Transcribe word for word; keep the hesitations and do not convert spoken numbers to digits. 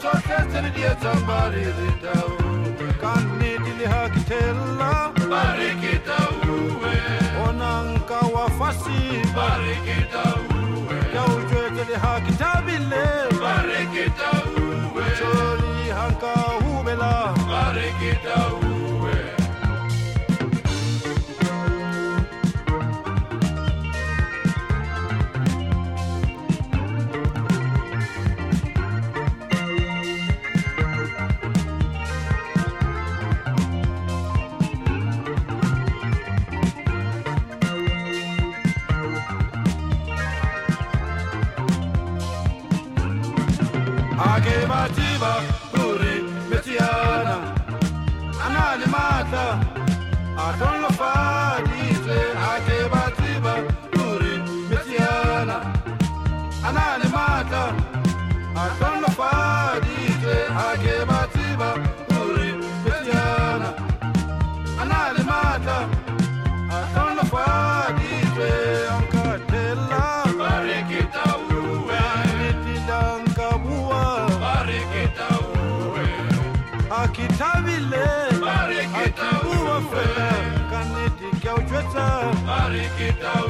Somebody kanidi hakitella barikita uwe onanka wafasi barikita uwe yaujwete hakitabile barikita uwe choli hanka hubela barikita uwe Ake batiba puri metiana anali mata adon lo fadite ake batiba puri metiana anali mata adon lo fadite ake batiba puri metiana anali mata adon lo fadite ankatella barikita Akitabile, akibuwa fela, kaniti kia ujweta, barikita